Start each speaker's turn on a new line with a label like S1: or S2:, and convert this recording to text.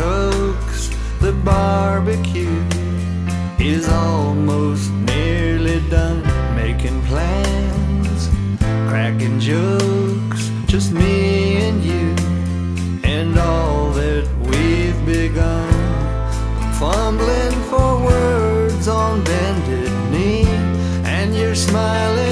S1: cooks the barbecue is almost nearly done. Making plans, cracking jokes, just me and you, and all that we've begun. Fumbling for words on bended knee, and you're smiling